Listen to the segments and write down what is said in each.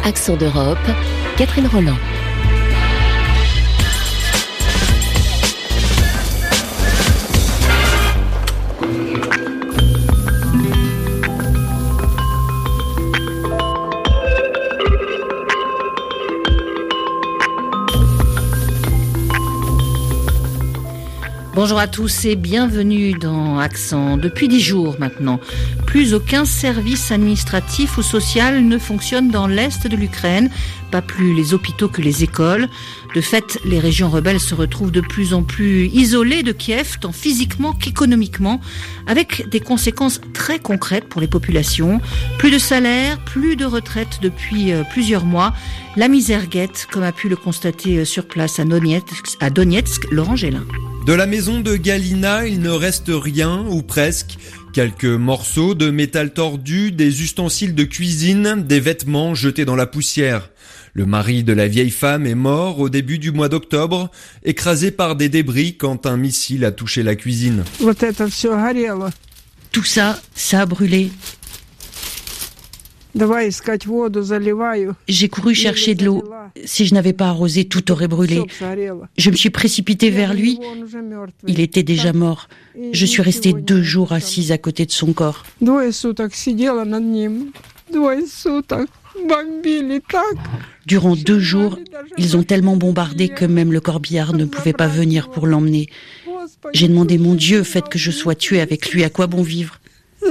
Accent d'Europe, Catherine Roland. Bonjour à tous et bienvenue dans Accent. Depuis 10 jours maintenant, plus aucun service administratif ou social ne fonctionne dans l'est de l'Ukraine, pas plus les hôpitaux que les écoles. De fait, les régions rebelles se retrouvent de plus en plus isolées de Kiev, tant physiquement qu'économiquement, avec des conséquences très concrètes pour les populations. Plus de salaire, plus de retraite depuis plusieurs mois. La misère guette, comme a pu le constater sur place à Donetsk, Laurent Gélin. De la maison de Galina, il ne reste rien, ou presque. Quelques morceaux de métal tordu, des ustensiles de cuisine, des vêtements jetés dans la poussière. Le mari de la vieille femme est mort au début du mois d'octobre, écrasé par des débris quand un missile a touché la cuisine. Tout ça, ça a brûlé. J'ai couru chercher de l'eau. Si je n'avais pas arrosé, tout aurait brûlé. Je me suis précipitée vers lui. Il était déjà mort. Je suis restée 2 jours assise à côté de son corps. Durant 2 jours, ils ont tellement bombardé que même le corbillard ne pouvait pas venir pour l'emmener. J'ai demandé, mon Dieu, faites que je sois tuée avec lui, à quoi bon vivre ?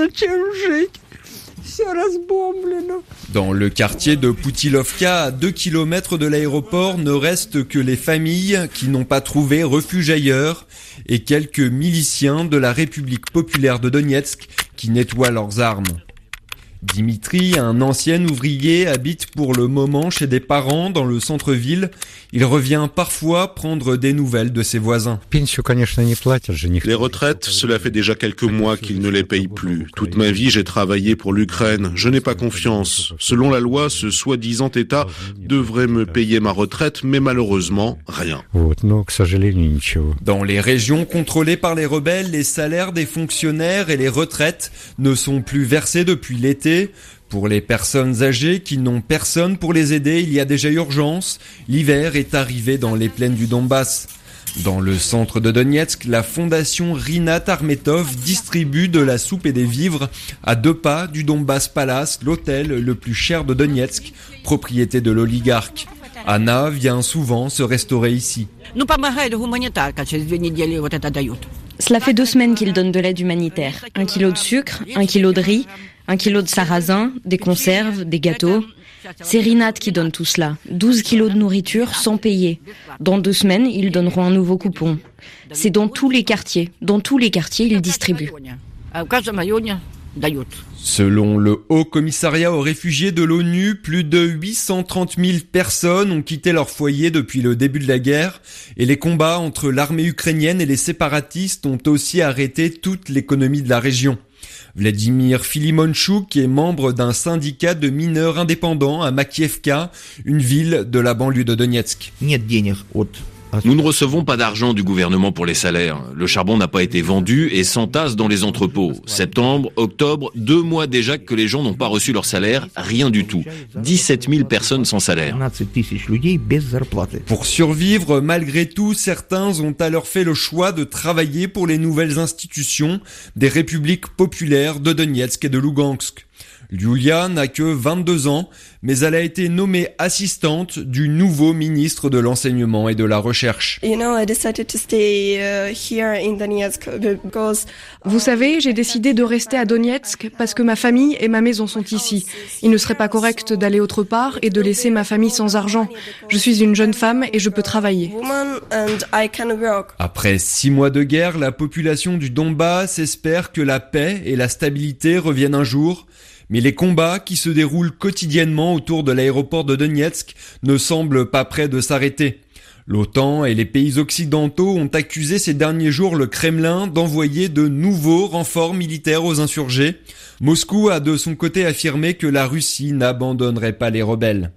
Dans le quartier de Poutilovka, à 2 km de l'aéroport, ne restent que les familles qui n'ont pas trouvé refuge ailleurs et quelques miliciens de la République populaire de Donetsk qui nettoient leurs armes. Dimitri, un ancien ouvrier, habite pour le moment chez des parents dans le centre-ville. Il revient parfois prendre des nouvelles de ses voisins. Les retraites, cela fait déjà quelques mois qu'ils ne les payent plus. Toute ma vie, j'ai travaillé pour l'Ukraine. Je n'ai pas confiance. Selon la loi, ce soi-disant État devrait me payer ma retraite, mais malheureusement, rien. Dans les régions contrôlées par les rebelles, les salaires des fonctionnaires et les retraites ne sont plus versés depuis l'été. Pour les personnes âgées qui n'ont personne pour les aider, il y a déjà urgence. L'hiver est arrivé dans les plaines du Donbass. Dans le centre de Donetsk, la fondation Rinat Armetov distribue de la soupe et des vivres à 2 pas du Donbass Palace, l'hôtel le plus cher de Donetsk, propriété de l'oligarque. Anna vient souvent se restaurer ici. Cela fait 2 semaines qu'ils donnent de l'aide humanitaire. 1 kilo de sucre, 1 kilo de riz, 1 kilo de sarrasin, des conserves, des gâteaux. C'est Rinat qui donne tout cela. 12 kilos de nourriture sans payer. Dans 2 semaines, ils donneront un nouveau coupon. C'est dans tous les quartiers. Dans tous les quartiers, ils distribuent. Selon le Haut Commissariat aux réfugiés de l'ONU, plus de 830 000 personnes ont quitté leur foyer depuis le début de la guerre et les combats entre l'armée ukrainienne et les séparatistes ont aussi arrêté toute l'économie de la région. Vladimir Filimonchuk est membre d'un syndicat de mineurs indépendants à Makievka, une ville de la banlieue de Donetsk. Nous ne recevons pas d'argent du gouvernement pour les salaires. Le charbon n'a pas été vendu et s'entasse dans les entrepôts. Septembre, octobre, 2 mois déjà que les gens n'ont pas reçu leur salaire, rien du tout. 17 000 personnes sans salaire. Pour survivre, malgré tout, certains ont alors fait le choix de travailler pour les nouvelles institutions des républiques populaires de Donetsk et de Lugansk. Yulia n'a que 22 ans, mais elle a été nommée assistante du nouveau ministre de l'Enseignement et de la Recherche. Vous savez, j'ai décidé de rester à Donetsk parce que ma famille et ma maison sont ici. Il ne serait pas correct d'aller autre part et de laisser ma famille sans argent. Je suis une jeune femme et je peux travailler. Après 6 mois de guerre, la population du Donbass espère que la paix et la stabilité reviennent un jour. Mais les combats qui se déroulent quotidiennement autour de l'aéroport de Donetsk ne semblent pas près de s'arrêter. L'OTAN et les pays occidentaux ont accusé ces derniers jours le Kremlin d'envoyer de nouveaux renforts militaires aux insurgés. Moscou a de son côté affirmé que la Russie n'abandonnerait pas les rebelles.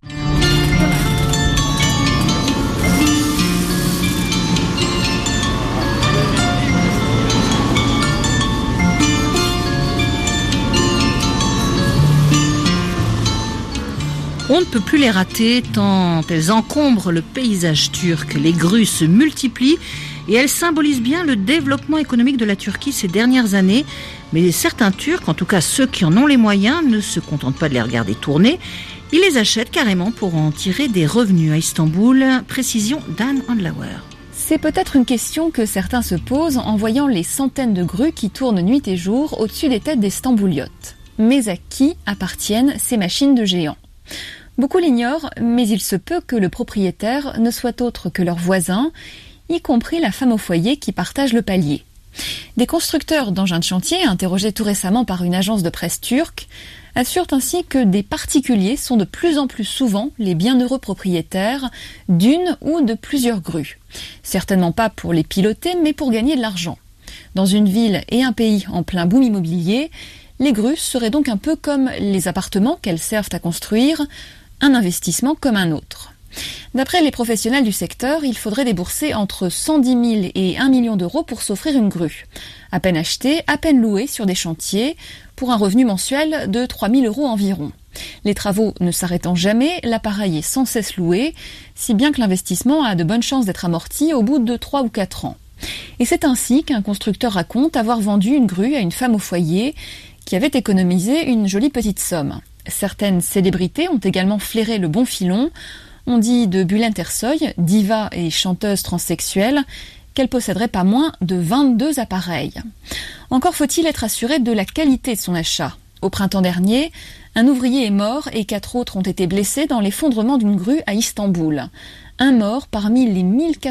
On ne peut plus les rater tant elles encombrent le paysage turc. Les grues se multiplient et elles symbolisent bien le développement économique de la Turquie ces dernières années. Mais certains Turcs, en tout cas ceux qui en ont les moyens, ne se contentent pas de les regarder tourner. Ils les achètent carrément pour en tirer des revenus à Istanbul. Précision d'Anne Andlauer. C'est peut-être une question que certains se posent en voyant les centaines de grues qui tournent nuit et jour au-dessus des têtes des Stambouliotes. Mais à qui appartiennent ces machines de géants ? Beaucoup l'ignorent, mais il se peut que le propriétaire ne soit autre que leur voisin, y compris la femme au foyer qui partage le palier. Des constructeurs d'engins de chantier, interrogés tout récemment par une agence de presse turque, assurent ainsi que des particuliers sont de plus en plus souvent les bienheureux propriétaires d'une ou de plusieurs grues. Certainement pas pour les piloter, mais pour gagner de l'argent. Dans une ville et un pays en plein boom immobilier, les grues seraient donc un peu comme les appartements qu'elles servent à construire, un investissement comme un autre. D'après les professionnels du secteur, il faudrait débourser entre 110 000 et 1 million d'euros pour s'offrir une grue. À peine achetée, à peine louée sur des chantiers, pour un revenu mensuel de 3 000 euros environ. Les travaux ne s'arrêtant jamais, l'appareil est sans cesse loué, si bien que l'investissement a de bonnes chances d'être amorti au bout de 3 ou 4 ans. Et c'est ainsi qu'un constructeur raconte avoir vendu une grue à une femme au foyer qui avait économisé une jolie petite somme. Certaines célébrités ont également flairé le bon filon. On dit de Bülent Ersoy, diva et chanteuse transsexuelle, qu'elle posséderait pas moins de 22 appareils. Encore faut-il être assuré de la qualité de son achat. Au printemps dernier, un ouvrier est mort et 4 autres ont été blessés dans l'effondrement d'une grue à Istanbul. Un mort parmi les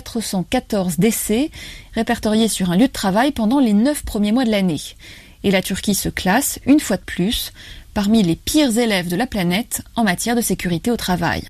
1414 décès répertoriés sur un lieu de travail pendant les 9 premiers mois de l'année. Et la Turquie se classe, une fois de plus, parmi les pires élèves de la planète en matière de sécurité au travail.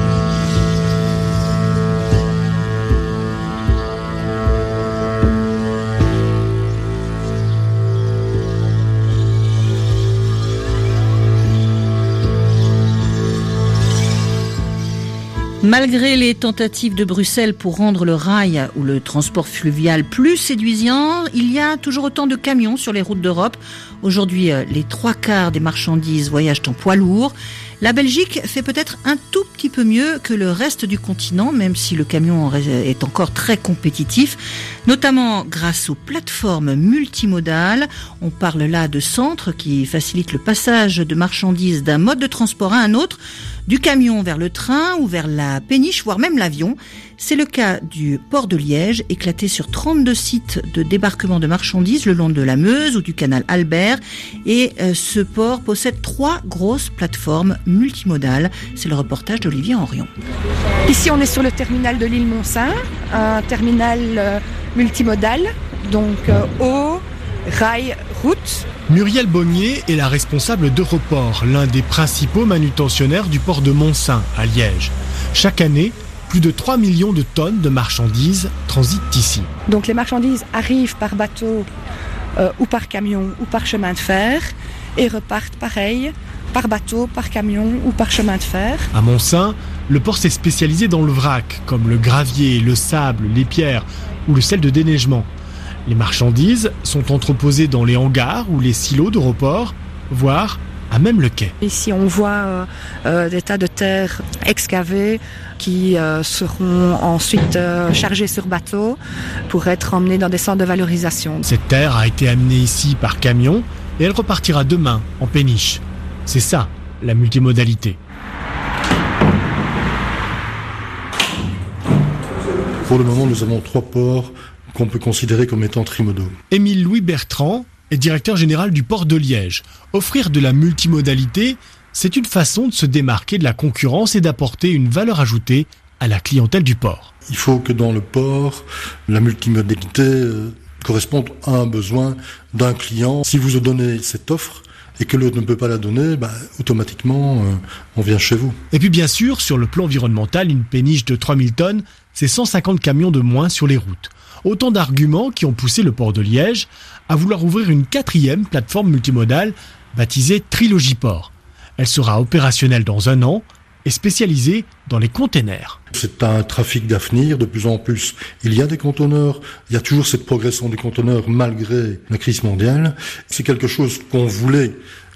Malgré les tentatives de Bruxelles pour rendre le rail ou le transport fluvial plus séduisant, il y a toujours autant de camions sur les routes d'Europe. Aujourd'hui, les 3/4 des marchandises voyagent en poids lourd. La Belgique fait peut-être un tout petit peu mieux que le reste du continent, même si le camion est encore très compétitif, notamment grâce aux plateformes multimodales. On parle là de centres qui facilitent le passage de marchandises d'un mode de transport à un autre, du camion vers le train ou vers la péniche, voire même l'avion. C'est le cas du port de Liège, éclaté sur 32 sites de débarquement de marchandises le long de la Meuse ou du canal Albert. Et ce port possède 3 grosses plateformes multimodales. C'est le reportage d'Olivier Henrion. Ici, on est sur le terminal de l'île Montsaint, un terminal multimodal, donc eau, rail, route. Muriel Bonnier est la responsable d'Europort, l'un des principaux manutentionnaires du port de Montsaint à Liège. Chaque année, plus de 3 millions de tonnes de marchandises transitent ici. Donc les marchandises arrivent par bateau ou par camion ou par chemin de fer et repartent pareil, par bateau, par camion ou par chemin de fer. À Montsaint, le port s'est spécialisé dans le vrac, comme le gravier, le sable, les pierres ou le sel de déneigement. Les marchandises sont entreposées dans les hangars ou les silos d'Europort, voire à même le quai. Ici, on voit des tas de terre excavées qui seront ensuite chargées sur bateau pour être emmenées dans des centres de valorisation. Cette terre a été amenée ici par camion et elle repartira demain en péniche. C'est ça, la multimodalité. Pour le moment, nous avons 3 ports qu'on peut considérer comme étant trimodaux. Émile Louis Bertrand est directeur général du port de Liège. Offrir de la multimodalité, c'est une façon de se démarquer de la concurrence et d'apporter une valeur ajoutée à la clientèle du port. Il faut que dans le port, la multimodalité corresponde à un besoin d'un client. Si vous donnez cette offre et que l'autre ne peut pas la donner, automatiquement, on vient chez vous. Et puis bien sûr, sur le plan environnemental, une péniche de 3000 tonnes, c'est 150 camions de moins sur les routes. Autant d'arguments qui ont poussé le port de Liège à vouloir ouvrir une 4e plateforme multimodale baptisée Trilogie Port. Elle sera opérationnelle dans 1 an et spécialisée dans les containers. C'est un trafic d'avenir, de plus en plus. Il y a des conteneurs, il y a toujours cette progression des conteneurs malgré la crise mondiale. C'est quelque chose qu'on voulait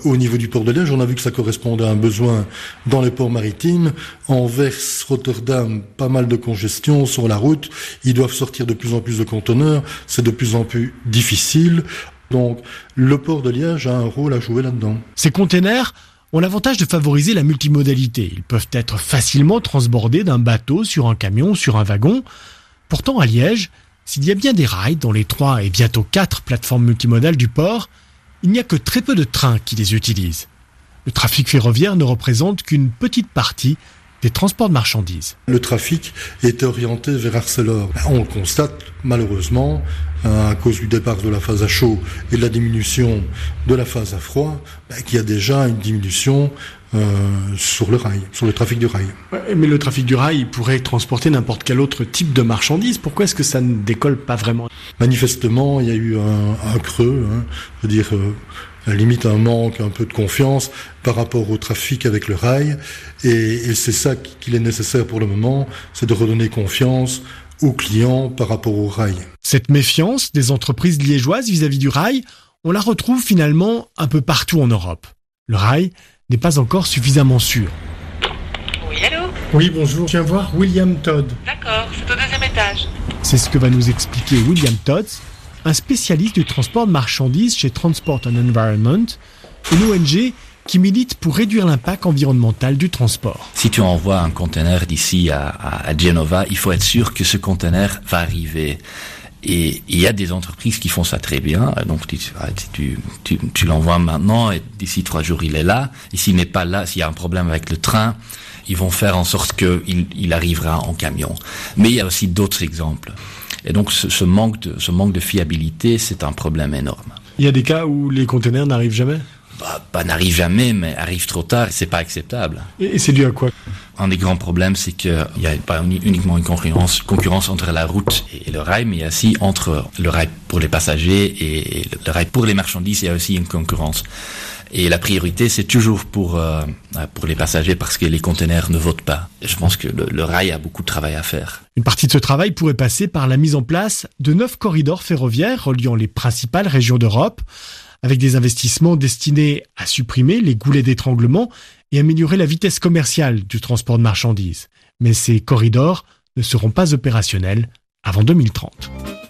Au niveau du port de Liège, on a vu que ça correspondait à un besoin dans les ports maritimes. Anvers, Rotterdam, pas mal de congestion sur la route. Ils doivent sortir de plus en plus de conteneurs. C'est de plus en plus difficile. Donc, le port de Liège a un rôle à jouer là-dedans. Ces containers ont l'avantage de favoriser la multimodalité. Ils peuvent être facilement transbordés d'un bateau sur un camion ou sur un wagon. Pourtant, à Liège, s'il y a bien des rails dans les 3 et bientôt 4 plateformes multimodales du port, il n'y a que très peu de trains qui les utilisent. Le trafic ferroviaire ne représente qu'une petite partie des transports de marchandises. Le trafic est orienté vers Arcelor. On constate malheureusement, à cause du départ de la phase à chaud et de la diminution de la phase à froid, qu'il y a déjà une diminution sur le rail, sur le trafic du rail. Mais le trafic du rail pourrait transporter n'importe quel autre type de marchandises. Pourquoi est-ce que ça ne décolle pas vraiment ? Manifestement, il y a eu un creux, je veux dire, à la limite un manque un peu de confiance par rapport au trafic avec le rail. Et c'est ça qu'il est nécessaire pour le moment, c'est de redonner confiance aux clients par rapport au rail. Cette méfiance des entreprises liégeoises vis-à-vis du rail, on la retrouve finalement un peu partout en Europe. Le rail n'est pas encore suffisamment sûr. Oui, allô ? Oui, bonjour. Je viens voir William Todd. D'accord, c'est au 2e étage. C'est ce que va nous expliquer William Todd, un spécialiste du transport de marchandises chez Transport and Environment, une ONG qui milite pour réduire l'impact environnemental du transport. Si tu envoies un conteneur d'ici à Genova, il faut être sûr que ce conteneur va arriver. Et il y a des entreprises qui font ça très bien. Donc tu l'envoies maintenant et d'ici 3 jours il est là. Et s'il n'est pas là, s'il y a un problème avec le train, ils vont faire en sorte qu'il arrivera en camion. Mais il y a aussi d'autres exemples. Et donc ce manque de fiabilité, c'est un problème énorme. Il y a des cas où les conteneurs n'arrivent jamais ? N'arrive jamais, mais arrive trop tard, c'est pas acceptable. Et c'est dû à quoi ? Un des grands problèmes, c'est qu'il n'y a pas uniquement une concurrence entre la route et le rail, mais il y a aussi entre le rail pour les passagers et le rail pour les marchandises, il y a aussi une concurrence. Et la priorité, c'est toujours pour les passagers parce que les conteneurs ne votent pas. Je pense que le rail a beaucoup de travail à faire. Une partie de ce travail pourrait passer par la mise en place de 9 corridors ferroviaires reliant les principales régions d'Europe, avec des investissements destinés à supprimer les goulets d'étranglement et améliorer la vitesse commerciale du transport de marchandises. Mais ces corridors ne seront pas opérationnels avant 2030.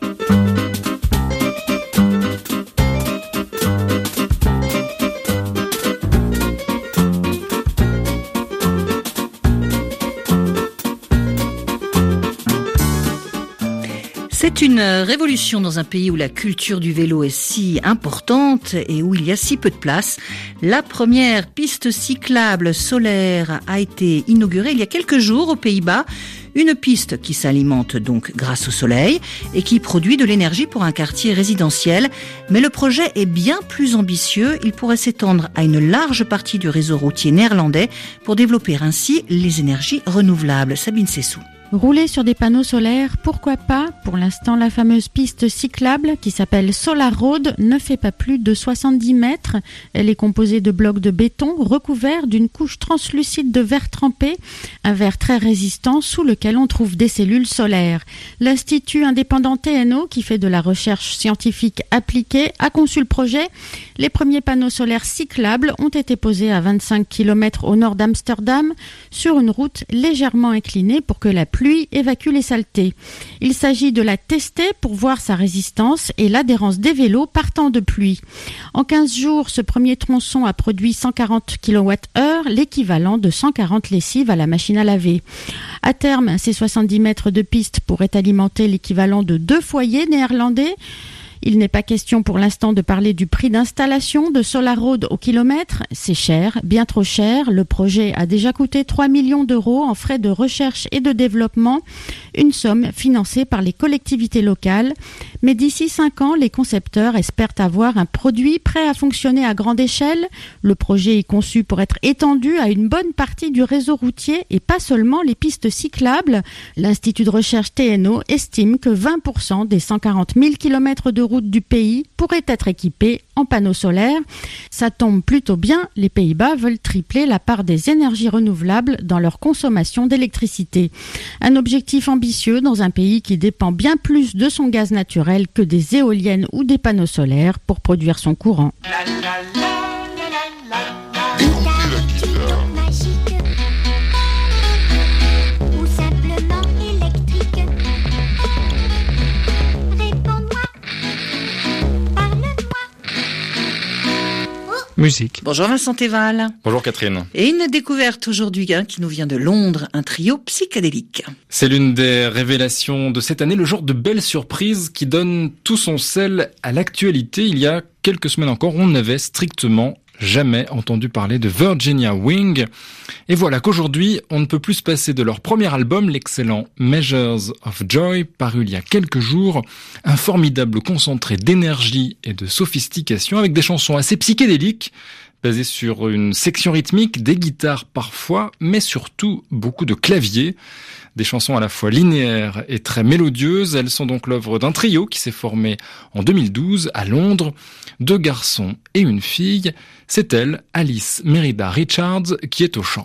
C'est une révolution dans un pays où la culture du vélo est si importante et où il y a si peu de place. La première piste cyclable solaire a été inaugurée il y a quelques jours aux Pays-Bas. Une piste qui s'alimente donc grâce au soleil et qui produit de l'énergie pour un quartier résidentiel. Mais le projet est bien plus ambitieux. Il pourrait s'étendre à une large partie du réseau routier néerlandais pour développer ainsi les énergies renouvelables. Sabine Sessou. Rouler sur des panneaux solaires, pourquoi pas ? Pour l'instant, la fameuse piste cyclable qui s'appelle Solar Road ne fait pas plus de 70 mètres. Elle est composée de blocs de béton recouverts d'une couche translucide de verre trempé, un verre très résistant sous lequel on trouve des cellules solaires. L'Institut indépendant TNO, qui fait de la recherche scientifique appliquée, a conçu le projet. Les premiers panneaux solaires cyclables ont été posés à 25 km au nord d'Amsterdam sur une route légèrement inclinée pour que la pluie évacue les saletés. Il s'agit de la tester pour voir sa résistance et l'adhérence des vélos partant de pluie. En 15 jours, ce premier tronçon a produit 140 kWh, l'équivalent de 140 lessives à la machine à laver. À terme, ces 70 mètres de piste pourraient alimenter l'équivalent de 2 foyers néerlandais. Il n'est pas question pour l'instant de parler du prix d'installation de Solar Road au kilomètre. C'est cher, bien trop cher. Le projet a déjà coûté 3 millions d'euros en frais de recherche et de développement, une somme financée par les collectivités locales. Mais d'ici 5 ans, les concepteurs espèrent avoir un produit prêt à fonctionner à grande échelle. Le projet est conçu pour être étendu à une bonne partie du réseau routier et pas seulement les pistes cyclables. L'Institut de recherche TNO estime que 20% des 140 000 km de routes du pays pourraient être équipés en panneaux solaires. Ça tombe plutôt bien, les Pays-Bas veulent tripler la part des énergies renouvelables dans leur consommation d'électricité. Un objectif ambitieux dans un pays qui dépend bien plus de son gaz naturel que des éoliennes ou des panneaux solaires pour produire son courant. musique. Bonjour Vincent Théval. Bonjour Catherine. Et une découverte aujourd'hui qui nous vient de Londres, un trio psychédélique. C'est l'une des révélations de cette année, le genre de belle surprise qui donne tout son sel à l'actualité. Il y a quelques semaines encore, on n'avait strictement jamais entendu parler de Virginia Wing. Et voilà qu'aujourd'hui, on ne peut plus se passer de leur premier album, l'excellent Measures of Joy, paru il y a quelques jours. Un formidable concentré d'énergie et de sophistication avec des chansons assez psychédéliques, basées sur une section rythmique, des guitares parfois, mais surtout beaucoup de claviers. Des chansons à la fois linéaires et très mélodieuses. Elles sont donc l'œuvre d'un trio qui s'est formé en 2012 à Londres. 2 garçons et une fille. C'est elle, Alice Merida Richards, qui est au chant.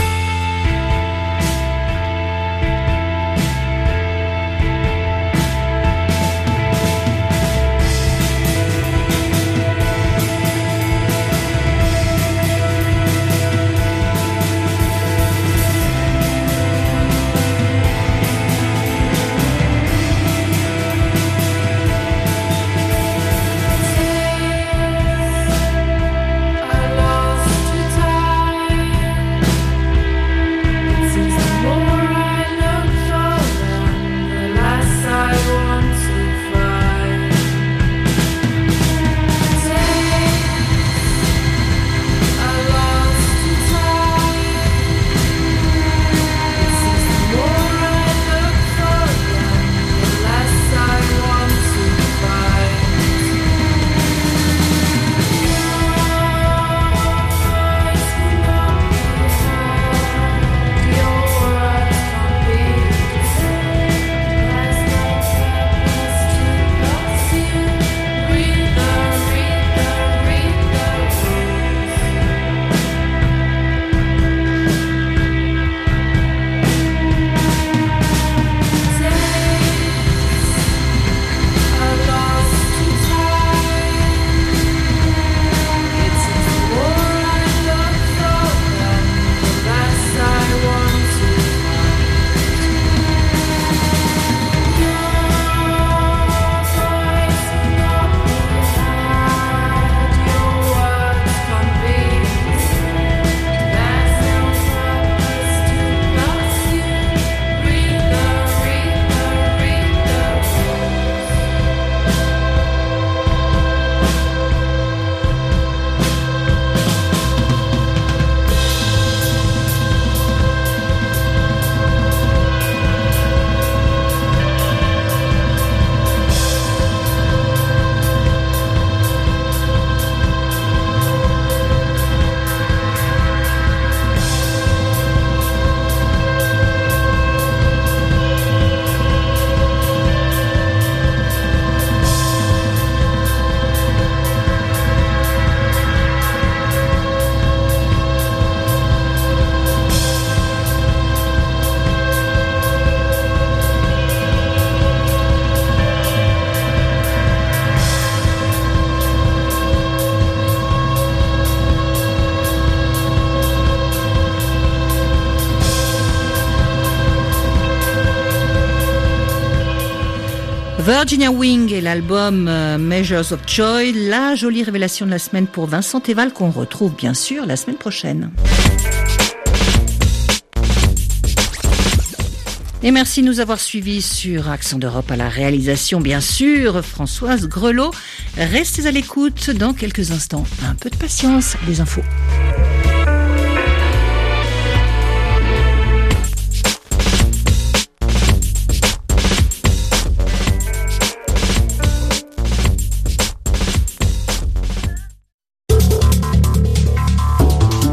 Virginia Wing et l'album Measures of Joy, la jolie révélation de la semaine pour Vincent Théval qu'on retrouve bien sûr la semaine prochaine. Et merci de nous avoir suivis sur Accent d'Europe à la réalisation, bien sûr, Françoise Grelot. Restez à l'écoute dans quelques instants. Un peu de patience, les infos.